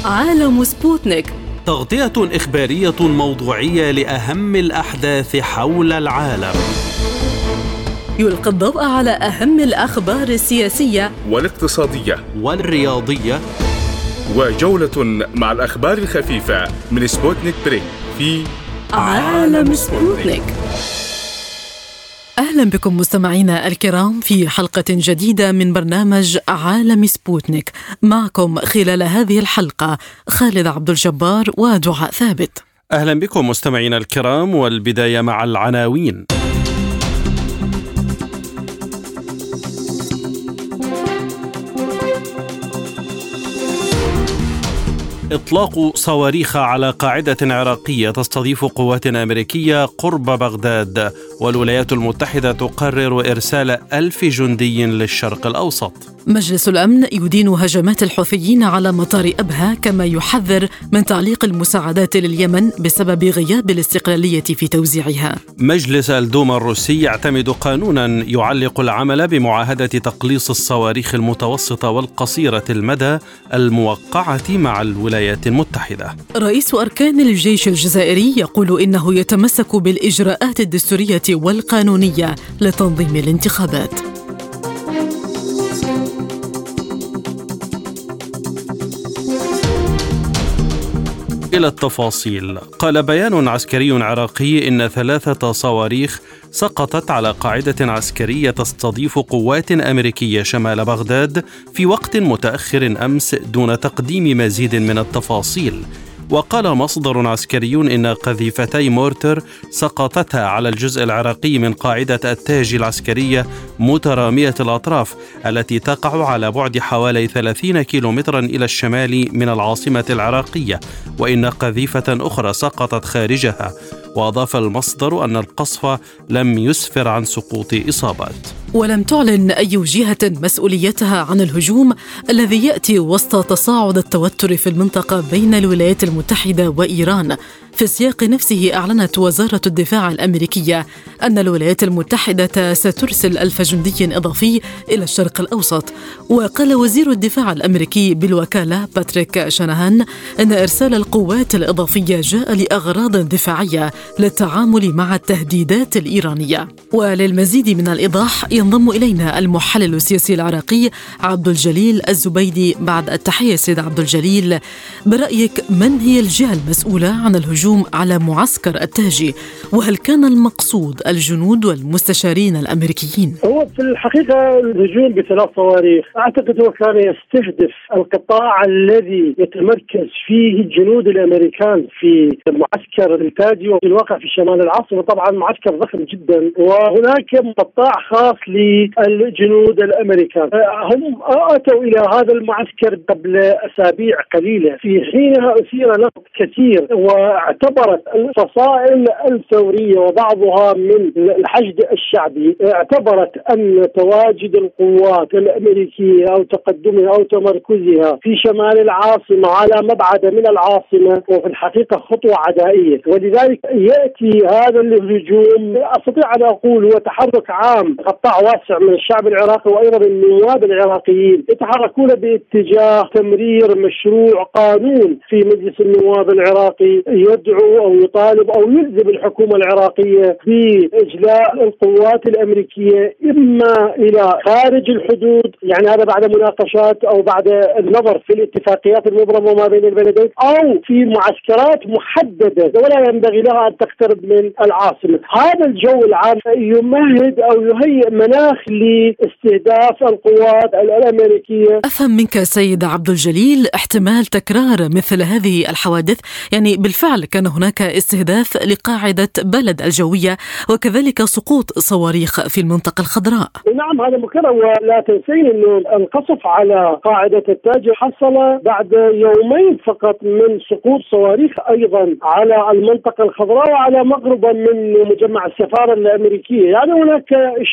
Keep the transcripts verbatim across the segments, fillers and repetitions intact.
عالم سبوتنيك، تغطية إخبارية موضوعية لأهم الأحداث حول العالم. يلقي الضوء على أهم الأخبار السياسية والاقتصادية والرياضية، وجولة مع الأخبار الخفيفة من سبوتنيك بريك في عالم سبوتنيك. أهلا بكم مستمعينا الكرام في حلقة جديدة من برنامج عالم سبوتنيك. معكم خلال هذه الحلقة خالد عبد الجبار ودعاء ثابت. أهلا بكم مستمعينا الكرام، والبداية مع العناوين. إطلاق صواريخ على قاعدة عراقية تستضيف قوات أمريكية قرب بغداد، والولايات المتحدة تقرر إرسال ألف جندي للشرق الأوسط. مجلس الأمن يدين هجمات الحوثيين على مطار أبها، كما يحذر من تعليق المساعدات لليمن بسبب غياب الاستقلالية في توزيعها. مجلس الدوما الروسي يعتمد قانونا يعلق العمل بمعاهدة تقليص الصواريخ المتوسطة والقصيرة المدى الموقعة مع الولايات المتحدة. رئيس أركان الجيش الجزائري يقول إنه يتمسك بالإجراءات الدستورية والقانونية لتنظيم الانتخابات. إلى التفاصيل. قال بيان عسكري عراقي إن ثلاثة صواريخ سقطت على قاعدة عسكرية تستضيف قوات أمريكية شمال بغداد في وقت متأخر أمس دون تقديم مزيد من التفاصيل. وقال مصدر عسكري إن قذيفتي مورتر سقطتا على الجزء العراقي من قاعدة التاج العسكرية مترامية الأطراف التي تقع على بعد حوالي ثلاثين كيلومترا إلى الشمال من العاصمة العراقية، وإن قذيفة أخرى سقطت خارجها. وأضاف المصدر أن القصف لم يسفر عن سقوط إصابات. ولم تعلن أي جهة مسؤوليتها عن الهجوم الذي يأتي وسط تصاعد التوتر في المنطقة بين الولايات المتحدة وإيران. في السياق نفسه أعلنت وزارة الدفاع الأمريكية أن الولايات المتحدة سترسل ألف جندي إضافي إلى الشرق الأوسط. وقال وزير الدفاع الأمريكي بالوكالة باتريك شانهان أن إرسال القوات الإضافية جاء لأغراض دفاعية للتعامل مع التهديدات الإيرانية. وللمزيد من الإيضاح ينضم إلينا المحلل السياسي العراقي عبد الجليل الزبيدي. بعد التحية سيد عبد الجليل، برأيك من هي الجهة المسؤولة عن الهجوم على معسكر التاجي؟ وهل كان المقصود الجنود والمستشارين الأمريكيين؟ هو في الحقيقة الهجوم بثلاث صواريخ أعتقد هو كان يستهدف القطاع الذي يتمركز فيه الجنود الأمريكان في معسكر التاجي، وفي الواقع في شمال العاصمة. طبعا معسكر ضخم جدا، وهناك قطاع خاص للجنود الأمريكان. هم أتوا إلى هذا المعسكر قبل أسابيع قليلة، في حينها أثير نقد كثير، واعتبرت الفصائل الثورية وبعضها من الحشد الشعبي اعتبرت أن تواجد القوات الأمريكية أو تقدمها أو تمركزها في شمال العاصمة على مبعد من العاصمة وفي الحقيقة خطوة عدائية، ولذلك يأتي هذا الهجوم. أستطيع أن أقول هو تحرك عام، قطاع واسع من الشعب العراقي وأيضا النواب العراقيين يتحركون باتجاه تمرير مشروع قانون في مجلس النواب العراقي يدعو أو يطالب أو يلزم الحكومة العراقية بإجلاء القوات الأمريكية إما إلى خارج الحدود، يعني هذا بعد مناقشات أو بعد النظر في الاتفاقيات المبرمة ما بين البلدين، أو في معسكرات محددة ولا ينبغي لها أن تقترب من العاصمة. هذا الجو العام يمهد أو يهيئ مناخ لاستهداف القوات الأمريكية. أفهم منك سيد عبد الجليل احتمال تكرار مثل هذه الحوادث؟ يعني بالفعل كان هناك استهداف لقاعدة بلد الجوية وكذلك سقوط صواريخ في المنطقة الخضراء. نعم هذا مكرر، ولا تنسين أنه القصف على قاعدة التاج حصل بعد يومين فقط من سقوط صواريخ أيضا على المنطقة الخضراء وعلى مغربا من مجمع السفارة الأمريكية. يعني هناك إشارات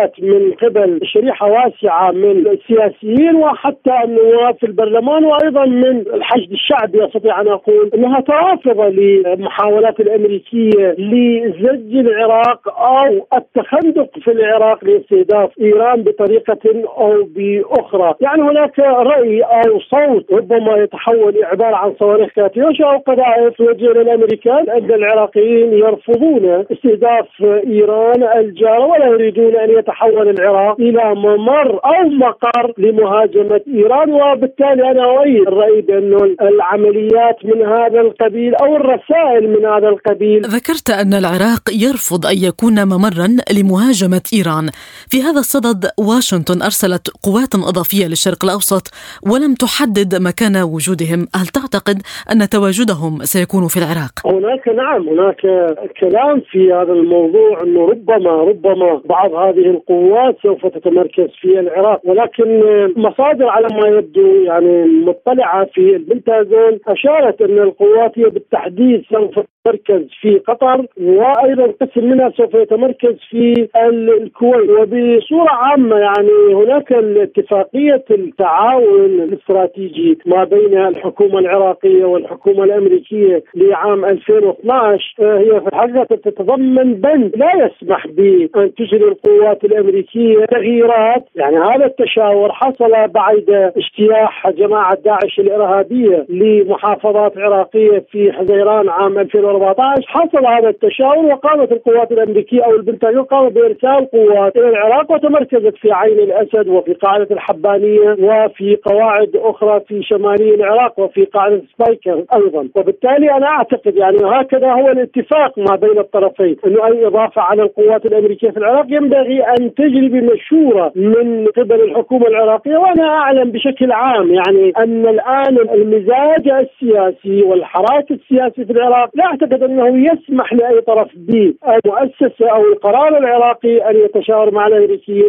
محاولات من قبل شريحة واسعة من السياسيين وحتى النواب في البرلمان وأيضا من الحشد الشعبي، أستطيع أن أقول أنها ترافض للمحاولات الأمريكية لزج العراق أو التخندق في العراق لاستهداف إيران بطريقة أو بأخرى. يعني هناك رأي أو صوت ربما يتحول عبارة عن صواريخ كاتيوشا أو قذائف توجه للأمريكان أن العراقيين يرفضون استهداف إيران الجارة ولا يريدون أن يتحول العراق إلى ممر أو مقر لمهاجمة إيران. وبالتالي أنا أؤيد الرأي بأن العمليات من هذا القبيل أو الرسائل من هذا القبيل. ذكرت أن العراق يرفض أن يكون ممرا لمهاجمة إيران. في هذا الصدد واشنطن أرسلت قوات إضافية للشرق الأوسط ولم تحدد مكان وجودهم. هل تعتقد أن تواجدهم سيكون في العراق؟ هناك نعم هناك كلام في هذا الموضوع أنه ربما ربما بعض هذه القوات سوف تتمركز في العراق، ولكن مصادر على ما يبدو يعني مطلعة في البنتاغون أشارت أن القوات هي بالتحديد سوف تتمركز في قطر وأيضا قسم منها سوف يتمركز في الكويت. وبصورة عامة يعني هناك اتفاقية التعاون الاستراتيجي ما بين الحكومة العراقية والحكومة الأمريكية لعام ألفين واثناشر هي في الحقيقة تتضمن بند لا يسمح بأن تجري القوات الأمريكية تغييرات. يعني هذا التشاور حصل بعد اجتياح جماعة داعش الإرهابية لمحافظات عراقية في حزيران عام ألفين وأربعة عشر. حصل هذا التشاور وقامت القوات الأمريكية أو البنتاغون قامت بإرسال قوات إلى العراق وتمركزت في عين الأسد وفي قاعدة الحبانية وفي قواعد أخرى في شمالي العراق وفي قاعدة سبايكر أيضا. وبالتالي أنا أعتقد يعني هكذا هو الاتفاق ما بين الطرفين أنه أي إضافة على القوات الأمريكية في العراق ينبغي أن تجري بمشورة من قبل الحكومة العراقية. وأنا أعلم بشكل عام يعني أن الآن المزاج السياسي والحراك السياسي في العراق لا أعتقد أنه يسمح لأي طرف بالمؤسسة أو القرار العراقي أن يتشاور مع الأمريكيين.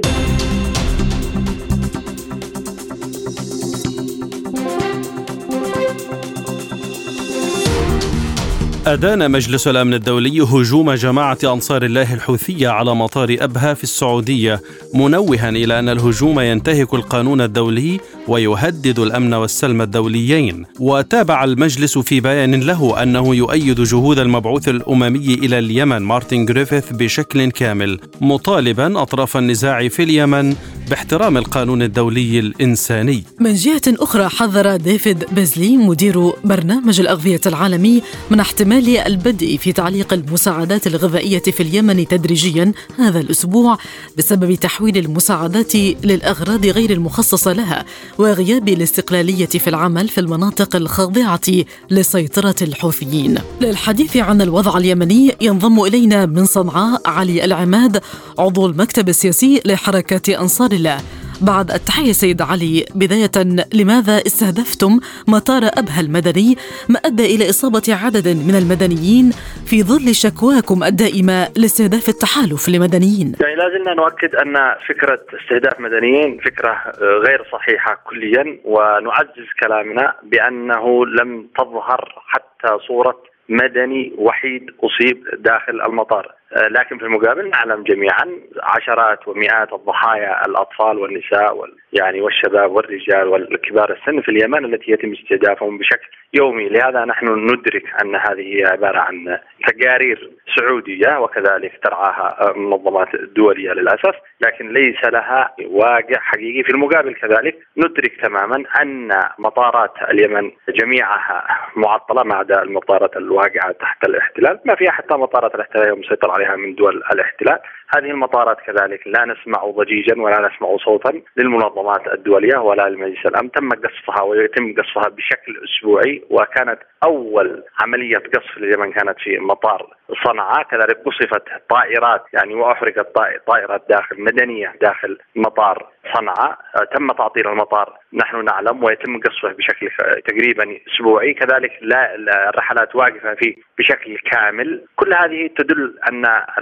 أدان مجلس الأمن الدولي هجوم جماعة أنصار الله الحوثية على مطار أبها في السعودية، منوها إلى أن الهجوم ينتهك القانون الدولي ويهدد الأمن والسلم الدوليين. وتابع المجلس في بيان له أنه يؤيد جهود المبعوث الأممي إلى اليمن مارتن غريفيث بشكل كامل، مطالبا أطراف النزاع في اليمن باحترام القانون الدولي الإنساني. من جهة أخرى حذر ديفيد بيزلي مدير برنامج الأغذية العالمي من احتمال البدء في تعليق المساعدات الغذائية في اليمن تدريجيا هذا الأسبوع بسبب تحويل المساعدات للأغراض غير المخصصة لها وغياب الاستقلالية في العمل في المناطق الخاضعة لسيطرة الحوثيين. للحديث عن الوضع اليمني ينضم إلينا من صنعاء علي العماد عضو المكتب السياسي لحركة أنصار الله. بعد التحية سيد علي، بداية لماذا استهدفتم مطار أبها المدني ما أدى إلى إصابة عدد من المدنيين في ظل شكواكم الدائمة لاستهداف التحالف لمدنيين؟ يعني لازلنا نؤكد أن فكرة استهداف مدنيين فكرة غير صحيحة كليا، ونعزز كلامنا بأنه لم تظهر حتى صورة مدني وحيد أصيب داخل المطار، لكن في المقابل نعلم جميعا عشرات ومئات الضحايا الأطفال والنساء وال يعني والشباب والرجال والكبار السن في اليمن التي يتم استهدافهم بشكل يومي. لهذا نحن ندرك أن هذه هي عبارة عن تقارير سعودية وكذلك ترعاها منظمات دولية للأسف، لكن ليس لها واقع حقيقي. في المقابل كذلك ندرك تماما أن مطارات اليمن جميعها معطلة ما عدا المطارات الواقعة تحت الاحتلال، ما فيها حتى مطارات الاحتلال مسيطر عليها من دول الاحتلال. هذه المطارات كذلك لا نسمع ضجيجا ولا نسمع صوتا للمنظمات الدولية ولا لمجلس الأمن. تم قصفها ويتم قصفها بشكل أسبوعي، وكانت أول عملية قصف لليمن كانت في مطار صنعاء. كذلك قصفت طائرات يعني وأحرقت طائرات داخل مدنية داخل مطار صنعاء، تم تعطيل المطار نحن نعلم ويتم قصفه بشكل تقريبا أسبوعي. كذلك لا الرحلات واقفة فيه بشكل كامل. كل هذه تدل أن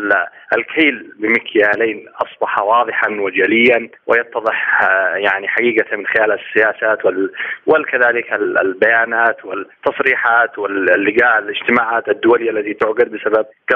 الكيل بمكيالين أصبح واضحا وجليا ويتضح يعني حقيقة من خلال السياسات وكذلك البيانات والتصريحات واللقاء الاجتماعات الدولية التي تعقد بسبب قصف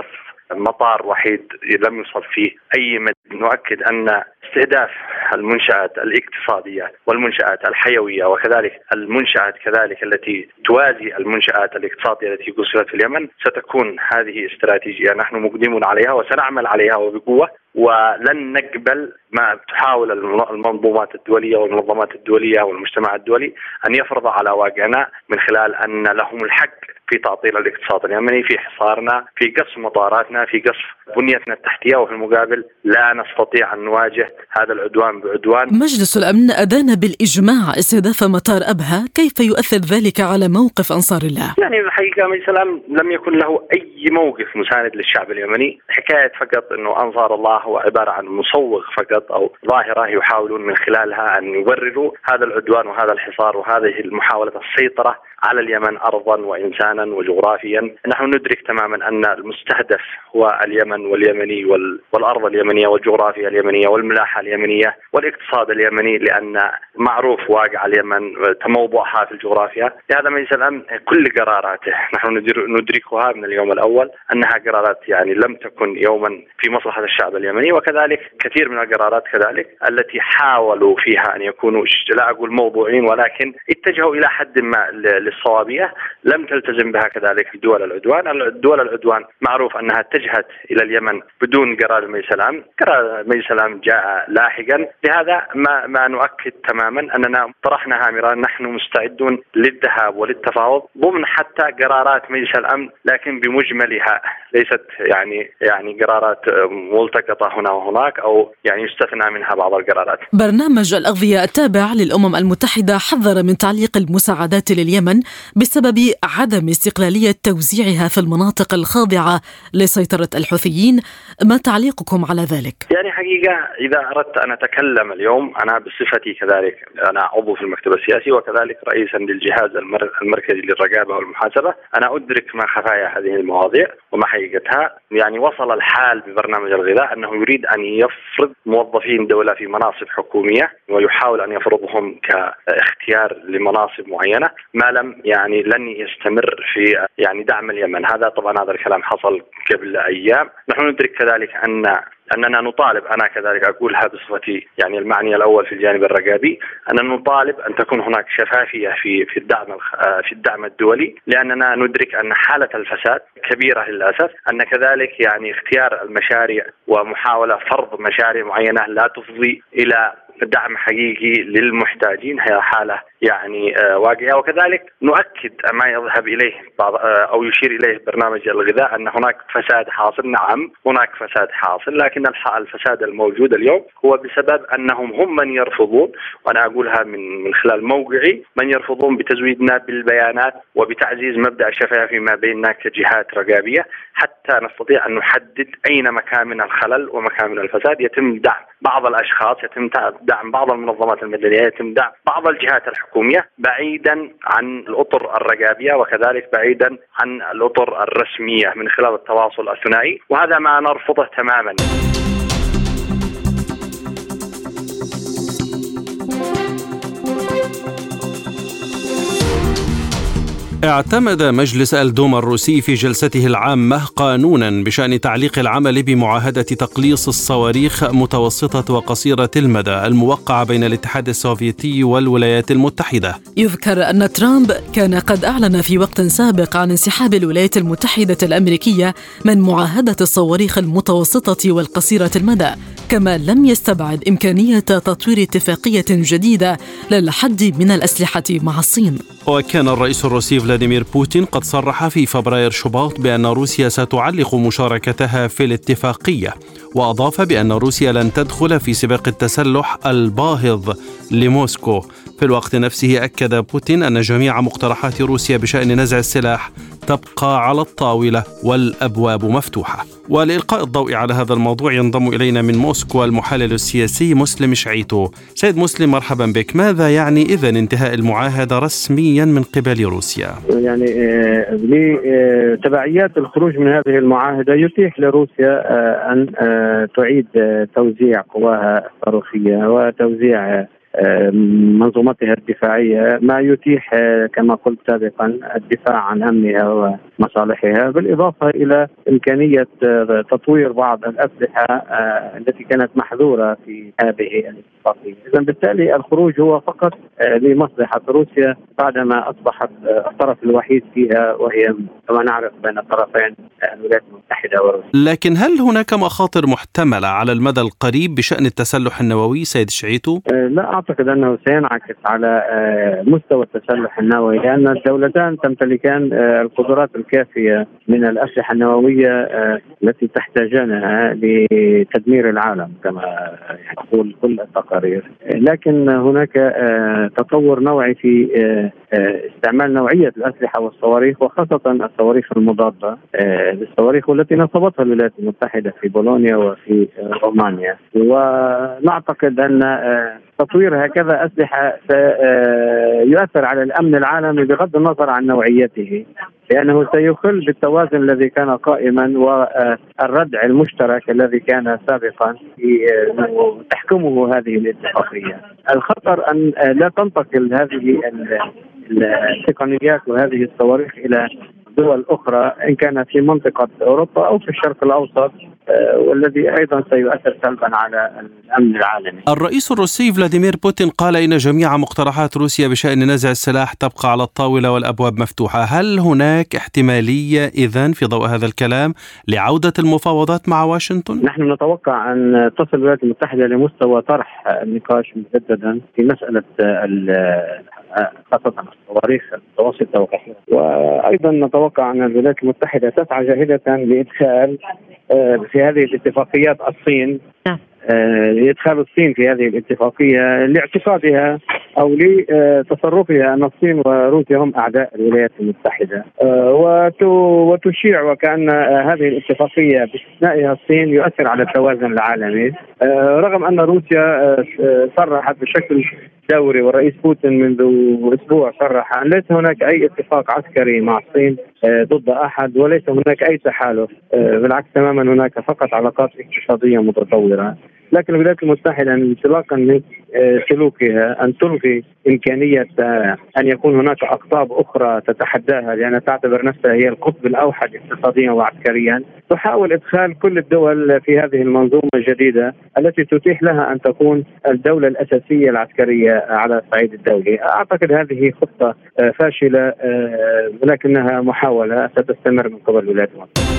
مطار وحيد لم يصل فيه أي مد. نؤكد أن استهداف المنشآت الاقتصادية والمنشآت الحيوية وكذلك المنشآت كذلك التي توازي المنشآت الاقتصادية التي قصرت في اليمن ستكون هذه استراتيجية نحن مقدمون عليها وسنعمل عليها وبقوة، ولن نقبل ما تحاول المنظومات الدولية والمنظمات الدولية والمجتمع الدولي أن يفرض على واقعنا من خلال أن لهم الحق في تعطيل الاقتصاد اليمني، في حصارنا، في قصف مطاراتنا، في قصف بنيتنا التحتية، وفي المقابل لا نستطيع أن نواجه هذا العدوان بعدوان. مجلس الأمن أدان بالإجماع استهداف مطار أبها، كيف يؤثر ذلك على موقف أنصار الله؟ يعني الحقيقة مجلس الأمن لم يكن له أي موقف مساند للشعب اليمني، حكاية فقط أنه أنصار الله هو عبارة عن مسوغ فقط أو ظاهرة يحاولون من خلالها أن يبرروا هذا العدوان وهذا الحصار وهذه المحاولة السيطرة على اليمن أرضا وإنسانا وجغرافيا. نحن ندرك تماما أن المستهدف هو اليمن واليمني والأرض اليمنية والجغرافيا اليمنية والملاحة اليمنية والاقتصاد اليمني، لأن معروف واقع اليمن تموضعها في الجغرافيا. لهذا مجلس الأمن كل قراراته نحن ندركها من اليوم الأول أنها قرارات يعني لم تكن يوما في مصلحة الشعب اليمني، وكذلك كثير من القرارات كذلك التي حاولوا فيها أن يكونوا لا أقول موضوعين ولكن اتجهوا إلى حد ما للصوابية لم تلتزم بها كذلك في دول العدوان. الدول العدوان معروف أنها اتجهت إلى اليمن بدون قرار مجلس الأمن، قرار مجلس الأمن جاء لاحقا. لهذا ما, ما نؤكد تماما أننا طرحنا هامرا نحن مستعدون للذهاب وللتفاوض ضمن حتى قرارات مجلس الأمن لكن بمجملها، ليست يعني يعني قرارات ملتقطة هنا وهناك أو يعني يستثنى منها بعض القرارات. برنامج الأغذية التابع للأمم المتحدة حذر من تعليق المساعدات لليمن بسبب عدم استقلالية توزيعها في المناطق الخاضعة لسيطرة الحوثيين. ما تعليقكم على ذلك؟ يعني حقيقة إذا أردت أن أتكلم اليوم أنا بصفتي كذلك أنا عضو في المكتب السياسي وكذلك رئيسا للجهاز المركزي للرقابة والمحاسبة، أنا أدرك ما خفايا هذه المواضيع وما حقيقتها. يعني وصل الحال ببرنامج الغذاء أنه يريد أن يفرض موظفين دولة في مناصب حكومية ويحاول أن يفرضهم كاختيار لمناصب معينة ما لم يعني لن يستمر في يعني دعم اليمن. هذا طبعا هذا الكلام حصل قبل أيام. نحن ندرك كذلك أن أننا نطالب، أنا كذلك أقولها بصفتي يعني المعني الأول في الجانب الرقابي، أننا نطالب أن تكون هناك شفافية في في الدعم في الدعم الدولي، لأننا ندرك أن حالة الفساد كبيرة للأسف، أن كذلك يعني اختيار المشاريع ومحاولة فرض مشاريع معينة لا تفضي إلى دعم حقيقي للمحتاجين هي حالة يعني واقعية. وكذلك نؤكد ما يذهب إليه بعض أو يشير إليه برنامج الغذاء أن هناك فساد حاصل. نعم هناك فساد حاصل، لكن الفساد الموجود اليوم هو بسبب أنهم هم من يرفضون، وأنا أقولها من من خلال موقعي، من يرفضون بتزويدنا بالبيانات وبتعزيز مبدأ الشفافية ما بيننا كجهات رقابية حتى نستطيع أن نحدد أين مكان من الخلل ومكان من الفساد. يتم دعم بعض الأشخاص، يتم دعم بعض المنظمات المدنية، يتم دعم بعض الجهات الحكومية بعيدا عن الأطر الرقابية وكذلك بعيدا عن الأطر الرسمية من خلال التواصل الثنائي، وهذا ما نرفضه تماما. اعتمد مجلس الدوما الروسي في جلسته العامة قانونا بشأن تعليق العمل بمعاهدة تقليص الصواريخ متوسطة وقصيرة المدى الموقعة بين الاتحاد السوفيتي والولايات المتحدة. يذكر أن ترامب كان قد أعلن في وقت سابق عن انسحاب الولايات المتحدة الأمريكية من معاهدة الصواريخ المتوسطة والقصيرة المدى، كما لم يستبعد إمكانية تطوير اتفاقية جديدة للحد من الأسلحة مع الصين. وكان الرئيس الروسي فلاديمير بوتين قد صرح في فبراير شباط بأن روسيا ستعلق مشاركتها في الاتفاقية، وأضاف بأن روسيا لن تدخل في سباق التسلح الباهظ لموسكو. في الوقت نفسه أكد بوتين أن جميع مقترحات روسيا بشأن نزع السلاح تبقى على الطاولة والأبواب مفتوحة. ولإلقاء الضوء على هذا الموضوع ينضم إلينا من موسكو المحلل السياسي مسلم شعيتو. سيد مسلم مرحبا بك. ماذا يعني إذن انتهاء المعاهدة رسميا من قبل روسيا؟ يعني لتبعيات الخروج من هذه المعاهدة يتيح لروسيا أن تعيد توزيع قواها الصاروخية وتوزيع منظومتها الدفاعية، ما يتيح كما قلت سابقا الدفاع عن أمنها ومصالحها، بالإضافة إلى إمكانية تطوير بعض الأسلحة التي كانت محظورة في هذه الاتفاقية. إذن بالتالي الخروج هو فقط لمصلحة روسيا بعدما أصبحت الطرف الوحيد فيها، وهي كما نعرف بين الطرفين الولايات المتحدة وروسيا. لكن هل هناك مخاطر محتملة على المدى القريب بشأن التسلح النووي سيد شعيتو؟ لا أعتقد أنه سينعكس على مستوى التسلح النووي، لأن الدولتان تمتلكان القدرات الكافية من الأسلحة النووية التي تحتاجانها لتدمير العالم كما تقول كل التقارير. لكن هناك تطور نوعي في استعمال نوعية الأسلحة والصواريخ، وخاصة الصواريخ المضادة للصواريخ والتي نصبتها الولايات المتحدة في بولونيا وفي رومانيا. ونعتقد أن تطوير هكذا أسلحة سيؤثر على الأمن العالمي بغض النظر عن نوعيته، لأنه سيخل بالتوازن الذي كان قائما والردع المشترك الذي كان سابقا تحكمه هذه الاتفاقية. الخطر أن لا تنتقل هذه التقنيات وهذه الصواريخ إلى دول أخرى إن كانت في منطقة أوروبا أو في الشرق الأوسط، والذي أيضا سيؤثر سلبا على الأمن العالمي. الرئيس الروسي فلاديمير بوتين قال إن جميع مقترحات روسيا بشأن نزع السلاح تبقى على الطاولة والأبواب مفتوحة. هل هناك احتمالية إذن في ضوء هذا الكلام لعودة المفاوضات مع واشنطن؟ نحن نتوقع أن تصل الولايات المتحدة لمستوى طرح النقاش مجددا في مسألة خاصة الصواريخ المتوسطة وكثيرة، وأيضا نتوقع أن الولايات المتحدة تسعى جاهدة لإدخال في هذه الاتفاقيات الصين، لإدخال الصين في هذه الاتفاقية لاعتقادها أو لتصرفها أن الصين وروسيا هم أعداء الولايات المتحدة، وتشيع وكأن هذه الاتفاقية باستثنائها الصين يؤثر على التوازن العالمي، رغم أن روسيا صرحت بشكل دوري والرئيس بوتين منذ أسبوع صرح أن ليس هناك أي اتفاق عسكري مع الصين ضد أحد، وليس هناك أي تحالف، بالعكس تماما هناك فقط علاقات اقتصادية متطورة. لكن الولايات المتحدة انطلاقا من سلوكها أن تلغي إمكانية أن يكون هناك أقطاب أخرى تتحداها، لأنها تعتبر نفسها هي القطب الأوحد اقتصاديا وعسكريا، تحاول إدخال كل الدول في هذه المنظومة الجديدة التي تتيح لها أن تكون الدولة الأساسية العسكرية على الصعيد الدولي. أعتقد هذه خطة فاشلة، ولكنها محاولة ستستمر من قبل الولايات المتحدة.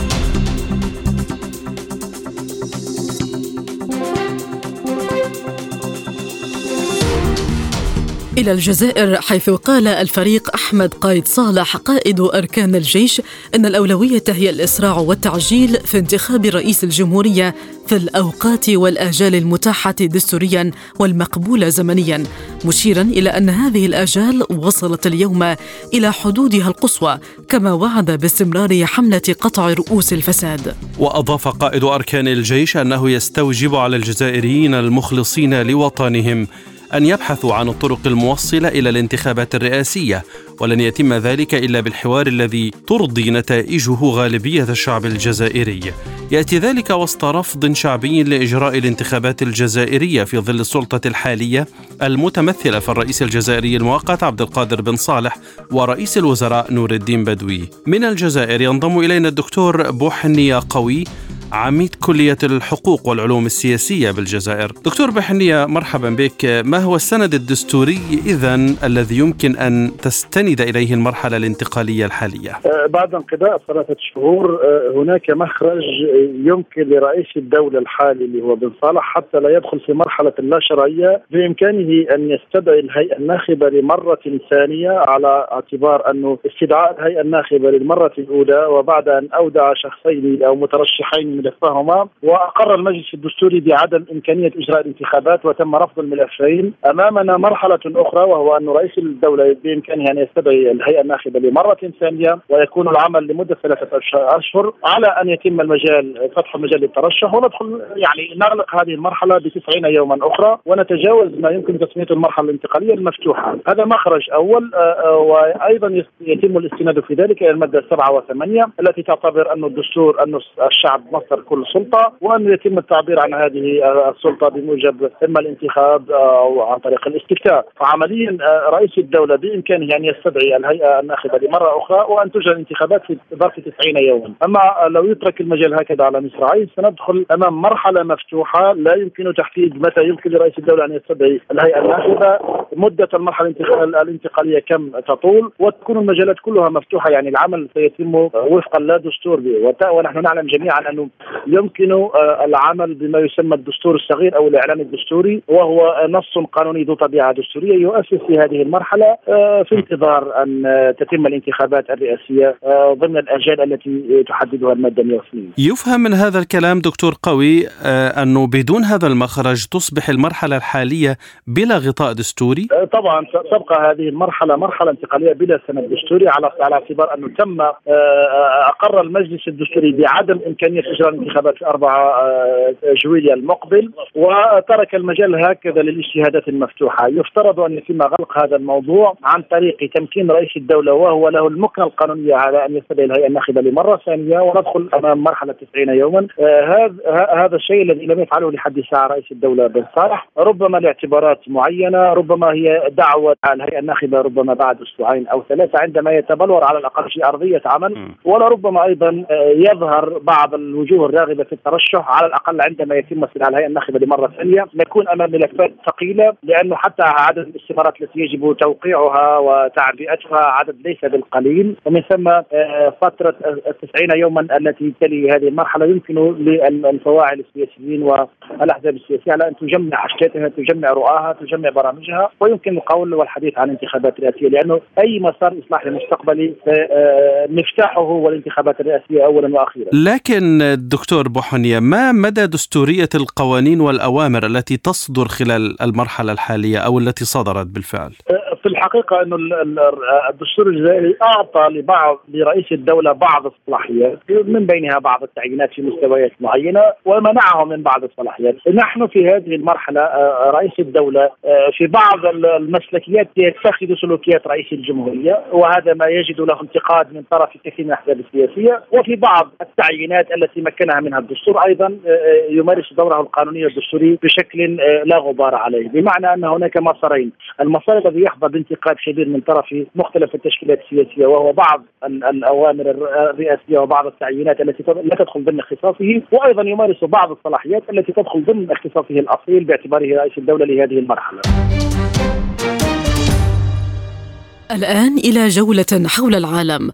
إلى الجزائر، حيث قال الفريق أحمد قايد صالح قائد أركان الجيش أن الأولوية هي الإسراع والتعجيل في انتخاب رئيس الجمهورية في الأوقات والآجال المتاحة دستوريا والمقبولة زمنيا، مشيرا إلى أن هذه الآجال وصلت اليوم إلى حدودها القصوى، كما وعد باستمرار حملة قطع رؤوس الفساد. وأضاف قائد أركان الجيش أنه يستوجب على الجزائريين المخلصين لوطنهم أن يبحثوا عن الطرق الموصلة إلى الانتخابات الرئاسية، ولن يتم ذلك إلا بالحوار الذي ترضي نتائجه غالبية الشعب الجزائري. يأتي ذلك وسط رفض شعبي لإجراء الانتخابات الجزائرية في ظل السلطة الحالية المتمثلة في الرئيس الجزائري المؤقت عبد القادر بن صالح ورئيس الوزراء نور الدين بدوي. من الجزائر ينضم إلينا الدكتور بوحنية قوي، عميد كلية الحقوق والعلوم السياسية بالجزائر. دكتور بحنية، مرحبا بك. ما هو السند الدستوري إذن الذي يمكن أن تستند إليه المرحلة الانتقالية الحالية؟ بعد انقضاء ثلاثة شهور هناك مخرج يمكن لرئيس الدولة الحالي اللي هو بن صالح حتى لا يدخل في مرحلة اللا شرعية، بإمكانه أن يستدعي الهيئة الناخبة لمرة ثانية، على اعتبار أنه استدعاء الهيئة الناخبة للمرة الأولى وبعد أن أودع شخصين أو مترشحين ملفهما، وأقر المجلس الدستوري بعدم إمكانية إجراء الانتخابات وتم رفض الملفين. أمامنا مرحلة أخرى، وهو أن رئيس الدولة بإمكانه أن يستدعي الهيئة الناخبة لمرة ثانية ويكون العمل لمدة ثلاثة أشهر على أن يتم المجال فتح المجال للترشح، وندخل يعني نغلق هذه المرحلة بتسعين يوما أخرى ونتجاوز ما يمكن تسميته المرحلة الانتقالية المفتوحة. هذا مخرج أول، وأيضا يتم الاستناد في ذلك إلى المادة سبعة وثمانية التي تعتبر أن الدستور أن الشعب يتوفر كل سلطة، وأن يتم التعبير عن هذه السلطة بموجب إما الانتخاب أو عن طريق الاستفتاء. فعمليا رئيس الدولة بإمكانه أن يستدعي الهيئة الناخبة لمرة أخرى وأن تجرى الانتخابات في ظرف تسعين يوما. أما لو يترك المجال هكذا على مصراعيه سندخل أمام مرحلة مفتوحة لا يمكن تحديد متى يمكن لرئيس الدولة أن يستدعي الهيئة الناخبة، مدة المرحلة الانتقالية كم تطول، وتكون المجالات كلها مفتوحة. يعني العمل سيتم وفقا لا دستور، ونحن نعلم جميعا أنه يمكن العمل بما يسمى الدستور الصغير أو الإعلان الدستوري، وهو نص قانوني ذو طبيعة دستورية يؤسس في هذه المرحلة في انتظار أن تتم الانتخابات الرئاسية ضمن الأجال التي تحددها المادة مئة واثنين. يفهم من هذا الكلام دكتور قوي أنه بدون هذا المخرج تصبح المرحلة الحالية بلا غطاء دستوري؟ طبعا تبقى هذه المرحلة مرحلة انتقالية بلا سند دستوري، على على اعتبار أنه تم أقر المجلس الدستوري بعدم إمكانية إجراء الانتخابات في أربعة جويلية المقبل، وترك المجال هكذا للاجتهادات المفتوحة. يفترض أن يتم غلق هذا الموضوع عن طريق تمكين رئيس الدولة وهو له المكنة القانونية على أن يستدعي الهيئة الناخبة لمرة ثانية، وندخل أمام مرحلة تسعين يوما. هذا هذا الشيء الذي لم يفعله لحد الساعة رئيس الدولة بن صالح، ربما لاعتبارات معينة، ربما هي دعوة على الهيئة الناخبة ربما بعد أسبوعين أو ثلاثة عندما يتبلور على الأقل في أرضية عمل، ولا ربما أيضا يظهر بعض الوجوه الراغبة في الترشح على الأقل عندما يتم استدعاء الهيئة الناخبة لمرة ثانية. نكون أمام ملفات ثقيلة، لأنه حتى عدد الاستمارات التي يجب توقيعها وتعبئتها عدد ليس بالقليل، ومن ثم فترة التسعين يوما التي تلي هذه المرحلة يمكن للفواعل السياسيين والأحزاب السياسية على أن تجمع أشكالها، تجمع رؤاها، تجمع برامجها، ويمكن القول والحديث عن انتخابات رئاسية، لأنه أي مسار إصلاحي مستقبلي مفتاحه هو الانتخابات الرئاسية أولا وأخيرا. لكن دكتور بوحنية، ما مدى دستورية القوانين والأوامر التي تصدر خلال المرحلة الحالية أو التي صدرت بالفعل؟ في الحقيقة أنه الدستور الجزائري أعطى لبعض لرئيس الدولة بعض الصلاحيات، من بينها بعض التعيينات في مستويات معينة، ومنعه من بعض الصلاحيات. نحن في هذه المرحلة رئيس الدولة في بعض المسلكيات يتخذ سلوكيات رئيس الجمهورية، وهذا ما يجد له انتقاد من طرف كثير من الأحزاب السياسية، وفي بعض التعيينات التي مكنها منها الدستور أيضا يمارس دوره القانوني الدستوري بشكل لا غبار عليه، بمعنى أن هناك مسارين. المسار الذي يحظى بانتقاد شديد من طرف مختلف التشكيلات السياسية، وهو بعض الأوامر الرئاسية وبعض التعيينات التي لا تدخل ضمن اختصاصه، وأيضا يمارس بعض الصلاحيات التي تدخل ضمن اختصاصه الأصيل باعتباره رئيس الدولة لهذه المرحلة. الآن إلى جولة حول العالم.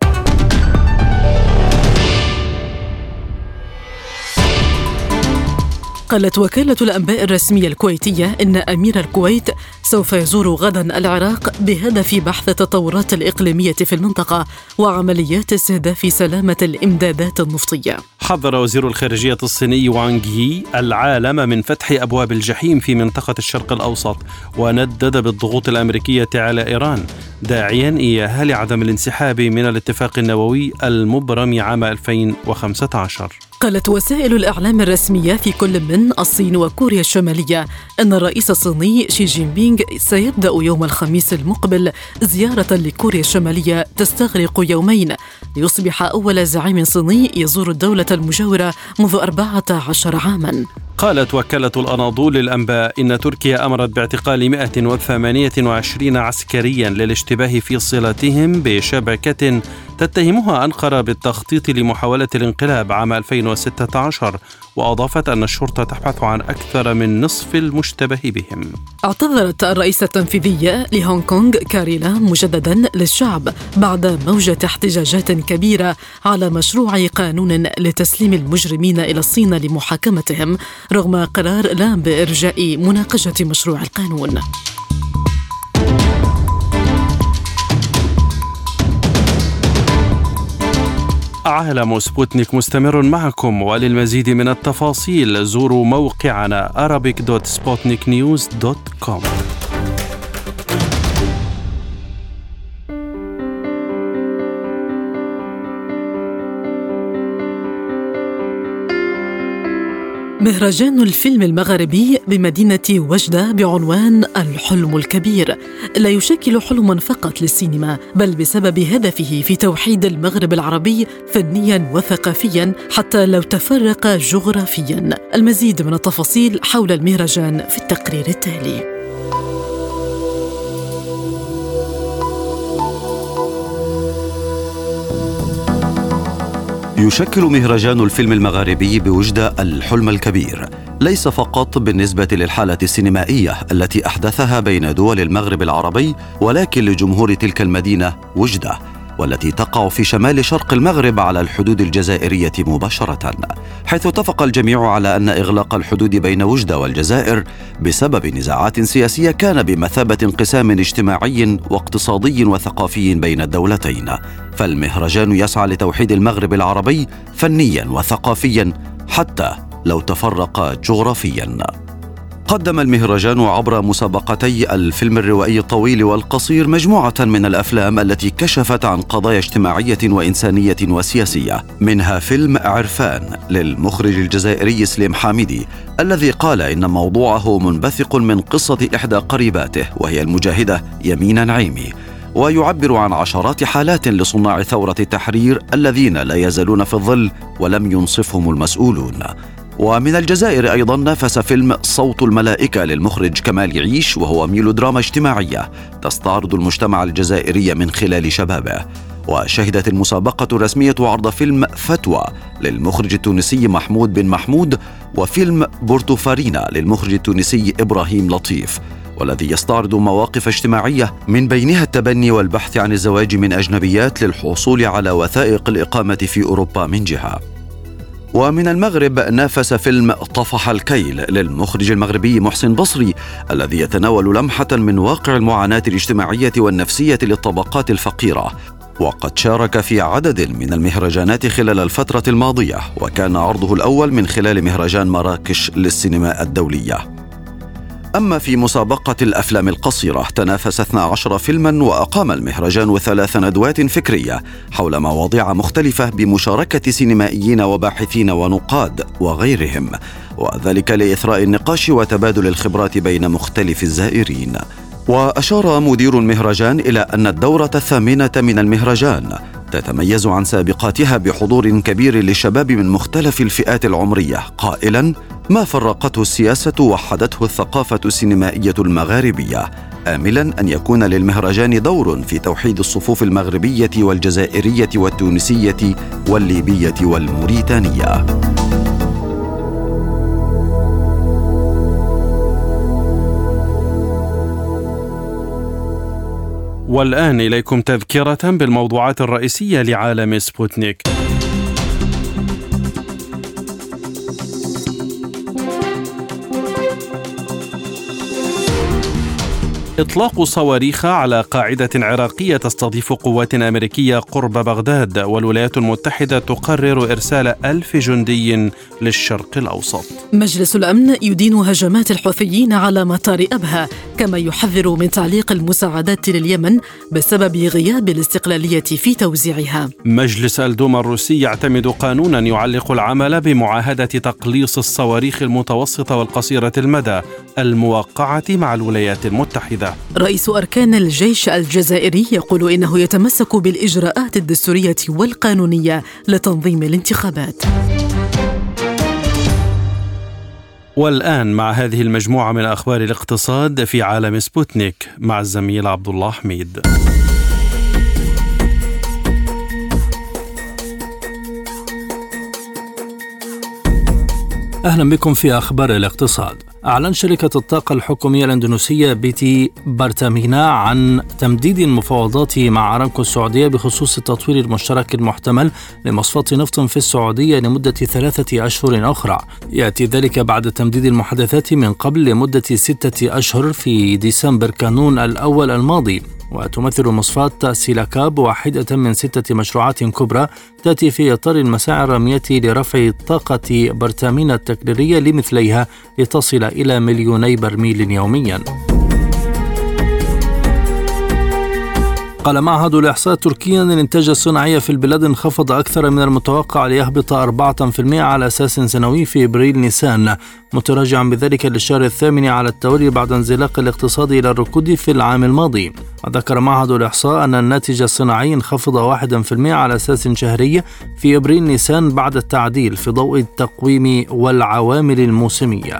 قالت وكالة الأنباء الرسمية الكويتية إن أمير الكويت سوف يزور غدا العراق بهدف بحث التطورات الإقليمية في المنطقة وعمليات استهداف سلامة الإمدادات النفطية. حذر وزير الخارجية الصيني وانغ يي العالم من فتح أبواب الجحيم في منطقة الشرق الأوسط، وندد بالضغوط الأمريكية على إيران، داعيا إياها لعدم الانسحاب من الاتفاق النووي المبرم عام ألفين وخمسة عشر. قالت وسائل الإعلام الرسمية في كل من الصين وكوريا الشمالية أن الرئيس الصيني شي جين بينغ سيبدأ يوم الخميس المقبل زيارة لكوريا الشمالية تستغرق يومين، ليصبح أول زعيم صيني يزور الدولة المجاورة منذ أربعة عشر عاما. قالت وكالة الأناضول للأنباء إن تركيا أمرت باعتقال مئة وثمانية وعشرين عسكريا للاشتباه في صلتهم بشبكة تتهمها أنقرة بالتخطيط لمحاولة الانقلاب عام ألفين وستة عشر، وأضافت أن الشرطة تبحث عن أكثر من نصف المشتبه بهم. اعتذرت الرئيسة التنفيذية لهونغ كونغ كاري لام مجددا للشعب بعد موجة احتجاجات كبيرة على مشروع قانون لتسليم المجرمين إلى الصين لمحاكمتهم، رغم قرار لام بإرجاء مناقشة مشروع القانون. عالم سبوتنيك مستمر معكم، وللمزيد من التفاصيل زوروا موقعنا arabic دوت سبوتنيك نيوز دوت كوم. مهرجان الفيلم المغربي بمدينة وجدة بعنوان الحلم الكبير لا يشكل حلما فقط للسينما، بل بسبب هدفه في توحيد المغرب العربي فنيا وثقافيا حتى لو تفرق جغرافيا. المزيد من التفاصيل حول المهرجان في التقرير التالي. يشكل مهرجان الفيلم المغاربي بوجدة الحلم الكبير ليس فقط بالنسبة للحالة السينمائية التي أحدثها بين دول المغرب العربي، ولكن لجمهور تلك المدينة وجدة، والتي تقع في شمال شرق المغرب على الحدود الجزائرية مباشرة، حيث اتفق الجميع على أن إغلاق الحدود بين وجدة والجزائر بسبب نزاعات سياسية كان بمثابة انقسام اجتماعي واقتصادي وثقافي بين الدولتين. فالمهرجان يسعى لتوحيد المغرب العربي فنيا وثقافيا حتى لو تفرق جغرافيا. قدم المهرجان عبر مسابقتي الفيلم الروائي الطويل والقصير مجموعة من الأفلام التي كشفت عن قضايا اجتماعية وإنسانية وسياسية، منها فيلم عرفان للمخرج الجزائري سليم حامدي، الذي قال إن موضوعه منبثق من قصة إحدى قريباته وهي المجاهدة يمين نعيمي، ويعبر عن عشرات حالات لصناع ثورة التحرير الذين لا يزالون في الظل ولم ينصفهم المسؤولون. ومن الجزائر أيضا نافس فيلم صوت الملائكة للمخرج كمال يعيش، وهو ميلودراما اجتماعية تستعرض المجتمع الجزائري من خلال شبابه. وشهدت المسابقة الرسمية عرض فيلم فتوى للمخرج التونسي محمود بن محمود، وفيلم بورتوفارينا للمخرج التونسي إبراهيم لطيف، والذي يستعرض مواقف اجتماعية من بينها التبني والبحث عن الزواج من أجنبيات للحصول على وثائق الإقامة في أوروبا من جهة. ومن المغرب نافس فيلم طفح الكيل للمخرج المغربي محسن بصري، الذي يتناول لمحة من واقع المعاناة الاجتماعية والنفسية للطبقات الفقيرة، وقد شارك في عدد من المهرجانات خلال الفترة الماضية، وكان عرضه الأول من خلال مهرجان مراكش للسينما الدولية. أما في مسابقة الأفلام القصيرة تنافس اثنا عشر فيلما، وأقام المهرجان ثلاث ندوات فكرية حول مواضيع مختلفة بمشاركة سينمائيين وباحثين ونقاد وغيرهم، وذلك لإثراء النقاش وتبادل الخبرات بين مختلف الزائرين. وأشار مدير المهرجان إلى أن الدورة الثامنة من المهرجان تتميز عن سابقاتها بحضور كبير للشباب من مختلف الفئات العمرية، قائلا: ما فرقته السياسة وحدته الثقافة السينمائية المغاربية، آملا أن يكون للمهرجان دور في توحيد الصفوف المغربية والجزائرية والتونسية والليبية والموريتانية. والآن إليكم تذكرة بالموضوعات الرئيسية لعالم سبوتنيك. إطلاق صواريخ على قاعدة عراقية تستضيف قوات أمريكية قرب بغداد، والولايات المتحدة تقرر إرسال ألف جندي للشرق الأوسط. مجلس الأمن يدين هجمات الحوثيين على مطار أبها، كما يحذر من تعليق المساعدات لليمن بسبب غياب الاستقلالية في توزيعها. مجلس الدوما الروسي يعتمد قانونا يعلق العمل بمعاهدة تقليص الصواريخ المتوسطة والقصيرة المدى الموقعة مع الولايات المتحدة. رئيس أركان الجيش الجزائري يقول إنه يتمسك بالإجراءات الدستورية والقانونية لتنظيم الانتخابات. والآن مع هذه المجموعة من أخبار الاقتصاد في عالم سبوتنيك مع الزميل عبد الله حميد. أهلا بكم في أخبار الاقتصاد. أعلن شركة الطاقة الحكومية الإندونيسية بي تي بارتامينا عن تمديد المفاوضات مع أرامكو السعودية بخصوص التطوير المشترك المحتمل لمصفاة نفط في السعودية لمدة ثلاثة أشهر أخرى. يأتي ذلك بعد تمديد المحادثات من قبل لمدة ستة أشهر في ديسمبر كانون الأول الماضي. وتمثل مصفاة سيلاكاب واحدة من ستة مشروعات كبرى تأتي في إطار المساعي الرمية لرفع طاقة برتامينا التكرارية لمثليها لتصل إلى مليوني برميل يوميا. قال معهد الإحصاء التركي أن الإنتاج الصناعي في البلاد انخفض أكثر من المتوقع ليهبط أربعة بالمئة على أساس سنوي في إبريل نيسان، متراجعا بذلك للشهر الثامن على التوالي بعد انزلاق الاقتصاد إلى الركود في العام الماضي. وذكر معهد الإحصاء أن الناتج الصناعي انخفض واحد بالمئة على أساس شهري في إبريل نيسان بعد التعديل في ضوء التقويم والعوامل الموسمية.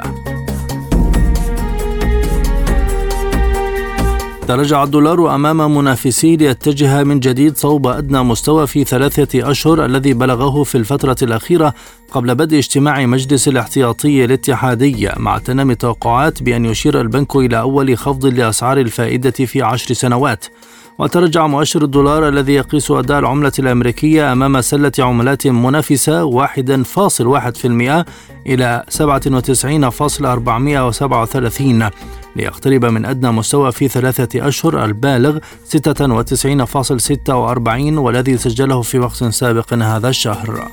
تراجع الدولار أمام منافسيه ليتجه من جديد صوب أدنى مستوى في ثلاثة أشهر الذي بلغه في الفترة الأخيرة قبل بدء اجتماع مجلس الاحتياطي الاتحادي، مع تنامي توقعات بأن يشير البنك إلى أول خفض لأسعار الفائدة في عشر سنوات. وترجع مؤشر الدولار الذي يقيس أداء العملة الأمريكية أمام سلة عملات منافسة واحد فاصل واحد بالمئة إلى سبعة وتسعين فاصل أربعمئة وسبعة وثلاثين، ليقترب من أدنى مستوى في ثلاثة أشهر البالغ ستة وتسعين فاصل ستة وأربعين والذي سجله في وقت سابق هذا الشهر.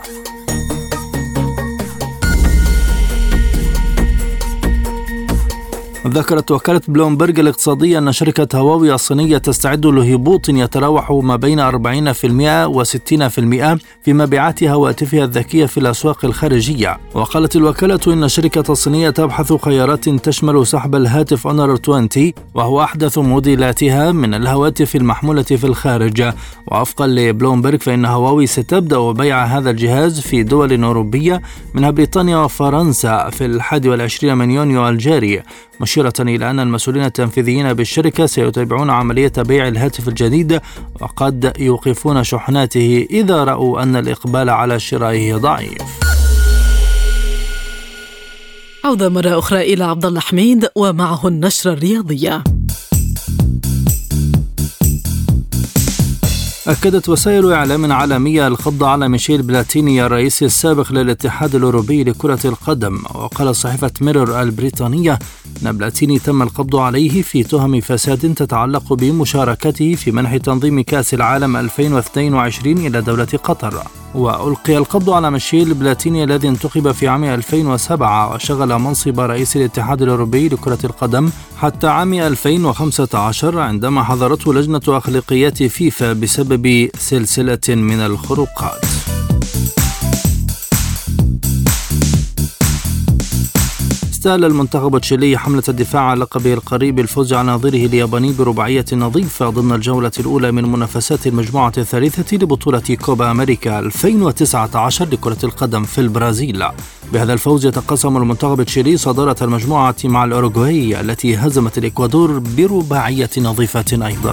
ذكرت وكالة بلومبرج الاقتصادية أن شركة هواوي الصينية تستعد لهبوط يتراوح ما بين أربعين بالمئة وستين بالمئة في مبيعات هواتفها الذكية في الأسواق الخارجية. وقالت الوكالة إن الشركة الصينية تبحث خيارات تشمل سحب الهاتف أونر عشرين وهو أحدث موديلاتها من الهواتف المحمولة في الخارج. ووفقا لبلومبرج فإن هواوي ستبدأ بيع هذا الجهاز في دول أوروبية منها بريطانيا وفرنسا في الحادي والعشرين من يونيو الجاري، مشيرة إلى أن المسؤولين التنفيذيين بالشركة سيتابعون عملية بيع الهاتف الجديد وقد يوقفون شحناته إذا رأوا أن الإقبال على شرائه ضعيف. عودة مرة أخرى إلى عبد الله حميد ومعه النشرة الرياضية. أكدت وسائل إعلام عالمية القبض على ميشيل بلاتيني الرئيس السابق للاتحاد الأوروبي لكرة القدم. وقال صحيفة ميرور البريطانية أن بلاتيني تم القبض عليه في تهم فساد تتعلق بمشاركته في منح تنظيم كأس العالم ألفين واثنين وعشرين إلى دولة قطر. وألقي القبض على ميشيل بلاتيني الذي انتخب في عام ألفين وسبعة وشغل منصب رئيس الاتحاد الأوروبي لكرة القدم حتى عام ألفين وخمسة عشر عندما حظرته لجنة أخلاقيات فيفا بسبب سلسلة من الخروقات. استهل المنتخب التشيلي حملة الدفاع عن لقبه القريب بالفوز على نظيره الياباني برباعية نظيفة ضمن الجولة الأولى من منافسات المجموعة الثالثة لبطولة كوبا أمريكا ألفين وتسعة عشر لكرة القدم في البرازيل. بهذا الفوز يتقاسم المنتخب التشيلي صدارة المجموعة مع الأوروغواي التي هزمت الإكوادور برباعية نظيفة أيضا.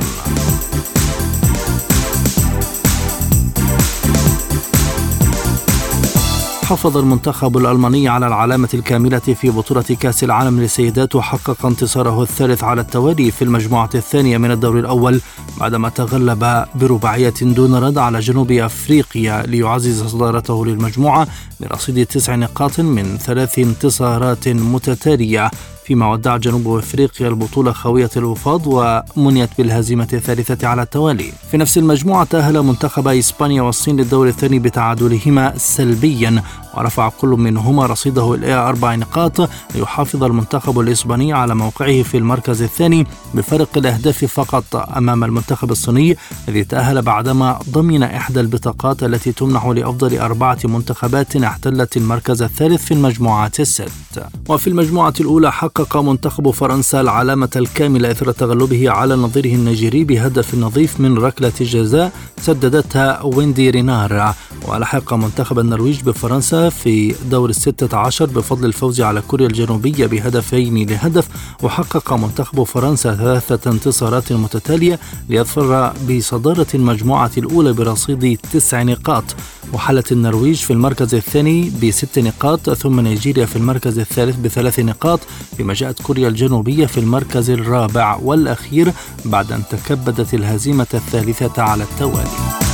حافظ المنتخب الألماني على العلامة الكاملة في بطولة كأس العالم للسيدات وحقق انتصاره الثالث على التوالي في المجموعة الثانية من الدور الأول بعدما تغلب برباعية دون رد على جنوب أفريقيا ليعزز صدارته للمجموعة برصيد تسع نقاط من ثلاث انتصارات متتالية، فيما ودع جنوب أفريقيا البطولة خوية الوفاض ومنيت بالهزيمة الثالثة على التوالي. في نفس المجموعة تأهل منتخب إسبانيا والصين للدور الثاني بتعادلهما سلبيا، ورفع كل منهما رصيده إلى أربع نقاط ليحافظ المنتخب الإسباني على موقعه في المركز الثاني بفرق الأهداف فقط أمام المنتخب الصيني الذي تأهل بعدما ضمن إحدى البطاقات التي تمنح لأفضل أربعة منتخبات احتلت المركز الثالث في المجموعات الست. وفي المجموعة الأولى حقق منتخب فرنسا العلامة الكاملة إثر تغلبه على نظيره النيجيري بهدف نظيف من ركلة جزاء سددتها ويندي رينار. ولحق منتخب النرويج بفرنسا في دور الستة عشر بفضل الفوز على كوريا الجنوبية بهدفين لهدف. وحقق منتخب فرنسا ثلاثة انتصارات متتالية ليظفر بصدارة المجموعة الأولى برصيد تسع نقاط، وحلت النرويج في المركز الثاني بست نقاط، ثم نيجيريا في المركز الثالث بثلاث نقاط، فيما جاءت كوريا الجنوبية في المركز الرابع والأخير بعد أن تكبدت الهزيمة الثالثة على التوالي.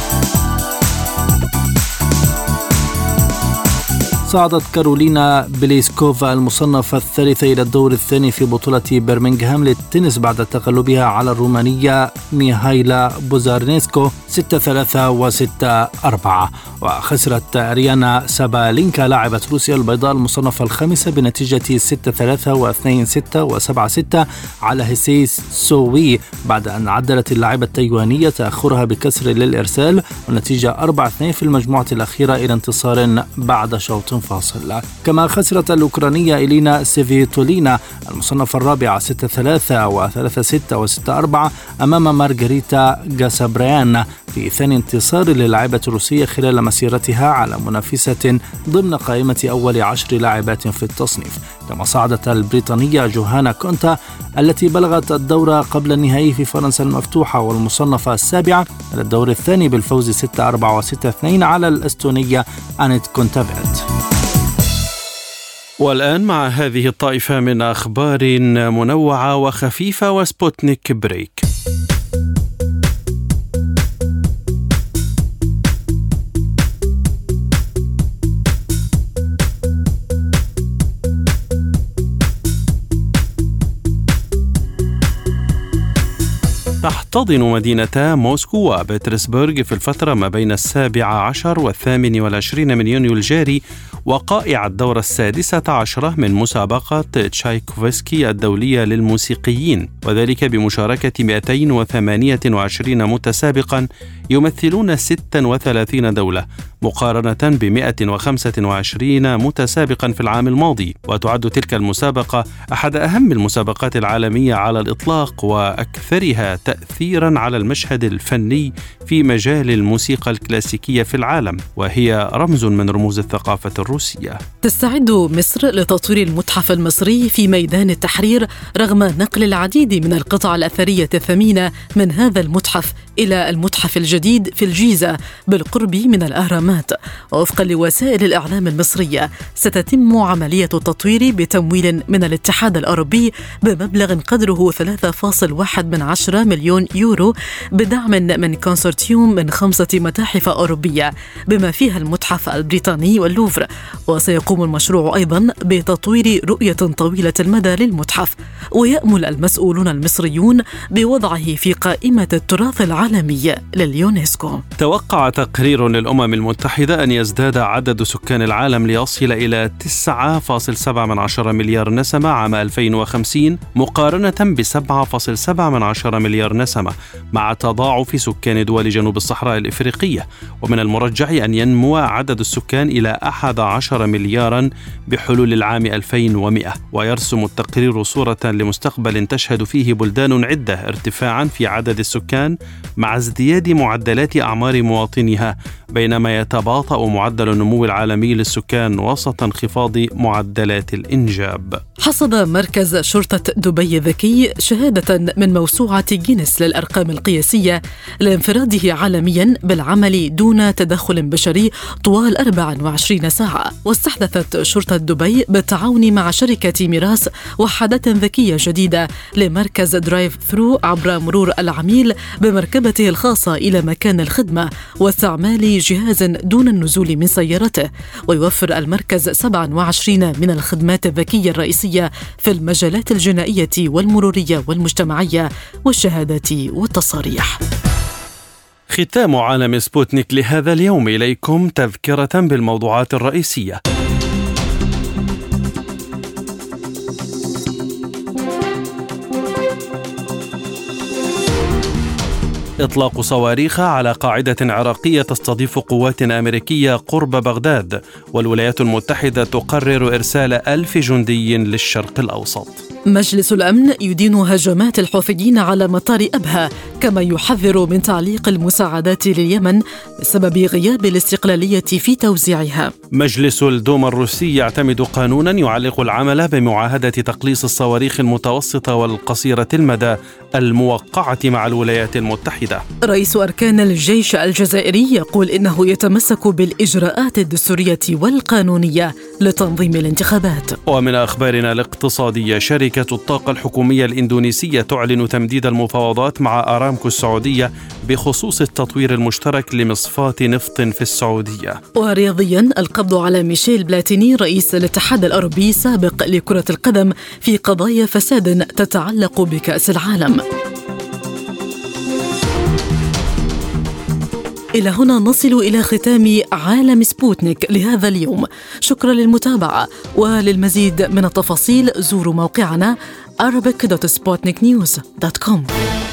صعدت كارولينا بليسكوفا المصنفة الثالثة إلى الدور الثاني في بطولة برمنغهام للتنس بعد تغلبها على الرومانية ميهايلا بوزارنيسكو ستة ثلاثة وستة أربعة. وخسرت أريانا سابالينكا لاعبة روسيا البيضاء المصنفة الخامسة بنتيجة ستة ثلاثة واثنين ستة وسبعة ستة على هيسيس سوي بعد أن عدلت اللاعبة التايوانية تأخرها بكسر للإرسال، والنتيجة أربعة اثنين في المجموعة الأخيرة إلى انتصار بعد شوط فاصل. كما خسرت الأوكرانية إلينا سيفيتولينا المصنفة الرابعة ستة ثلاثة وثلاثة ستة وستة أربعة أمام مارغريتا غاسابريان في ثاني انتصار للاعبة الروسية خلال مسيرتها على منافسة ضمن قائمة أول عشر لاعبات في التصنيف. كما صعدت البريطانية جوهانا كونتا التي بلغت الدور قبل النهائي في فرنسا المفتوحة والمصنفة السابعة إلى الدور الثاني بالفوز ستة أربعة وستة اثنين على الأستونية أنيت كونتافيت. والآن مع هذه الطائفة من أخبار منوعة وخفيفة وسبوتنيك بريك. تحتضن مدينتا موسكو وبطرسبرغ في الفترة ما بين السابع عشر والثامن والعشرين من يونيو الجاري وقائع الدورة السادسة عشرة من مسابقة تشايكوفسكي الدولية للموسيقيين، وذلك بمشاركة مئتين وثمانية وعشرين متسابقا يمثلون ستة وثلاثين دولة مقارنة ب مئة وخمسة وعشرين متسابقا في العام الماضي. وتعد تلك المسابقة أحد أهم المسابقات العالمية على الإطلاق وأكثرها تأثيرا على المشهد الفني في مجال الموسيقى الكلاسيكية في العالم، وهي رمز من رموز الثقافة الروسية. تستعد مصر لتطوير المتحف المصري في ميدان التحرير رغم نقل العديد من القطع الأثرية الثمينة من هذا المتحف إلى المتحف الجديد في الجيزة بالقرب من الأهرامات. ووفقا لوسائل الإعلام المصرية ستتم عملية التطوير بتمويل من الاتحاد الأوروبي بمبلغ قدره ثلاثة فاصلة واحد من عشرة مليون يورو بدعم من كونسورتيوم من خمسة متاحف أوروبية بما فيها المتحف البريطاني واللوفر. وسيقوم المشروع أيضا بتطوير رؤية طويلة المدى للمتحف، ويأمل المسؤولون المصريون بوضعه في قائمة التراث العالمي لليونسكو. توقع تقرير للأمم المتحدة أن يزداد عدد سكان العالم ليصل إلى تسعة فاصلة سبعة من عشرة مليار نسمة عام ألفين وخمسين مقارنة ب سبعة فاصلة سبعة من عشرة مليار نسمة، مع تضاعف سكان دول جنوب الصحراء الإفريقية. ومن المرجح أن ينمو عدد السكان إلى أحد عشر مليارا بحلول العام ألفين ومئة. ويرسم التقرير صورة لمستقبل تشهد فيه بلدان عدة ارتفاعا في عدد السكان مع ازدياد معدلات أعمار مواطنيها، بينما يتباطأ معدل النمو العالمي للسكان وسط انخفاض معدلات الإنجاب. حصد مركز شرطة دبي الذكي شهادة من موسوعة جينيس للأرقام القياسية لانفراده عالميا بالعمل دون تدخل بشري طوال أربع وعشرين ساعة. واستحدثت شرطة دبي بالتعاون مع شركة ميراث وحدة ذكية جديدة لمركز درايف ثرو عبر مرور العميل بمركبته الخاصة إلى مكان الخدمة واستعمال جهاز دون النزول من سيارته. ويوفر المركز سبعة وعشرين من الخدمات الذكية الرئيسية في المجالات الجنائية والمرورية والمجتمعية والشهادات والتصاريح. ختام عالم سبوتنيك لهذا اليوم. إليكم تذكرة بالموضوعات الرئيسية. إطلاق صواريخ على قاعدة عراقية تستضيف قوات أمريكية قرب بغداد، والولايات المتحدة تقرر إرسال ألف جندي للشرق الأوسط. مجلس الأمن يدين هجمات الحوثيين على مطار أبها، كما يحذر من تعليق المساعدات لليمن بسبب غياب الاستقلالية في توزيعها. مجلس الدوما الروسي يعتمد قانونا يعلق العمل بمعاهدة تقليص الصواريخ المتوسطة والقصيرة المدى الموقعة مع الولايات المتحدة. رئيس أركان الجيش الجزائري يقول إنه يتمسك بالإجراءات الدستورية والقانونية لتنظيم الانتخابات. ومن أخبارنا الاقتصادية، شركة الطاقة الحكومية الإندونيسية تعلن تمديد المفاوضات مع أرامكو السعودية بخصوص التطوير المشترك لمصفاة نفط في السعودية. ورياضيا، القبض على ميشيل بلاتيني رئيس الاتحاد الأوروبي سابق لكرة القدم في قضايا فساد تتعلق بكأس العالم. إلى هنا نصل إلى ختام عالم سبوتنيك لهذا اليوم. شكرا للمتابعة، وللمزيد من التفاصيل زوروا موقعنا arabic دوت سبوتنيك نيوز دوت كوم.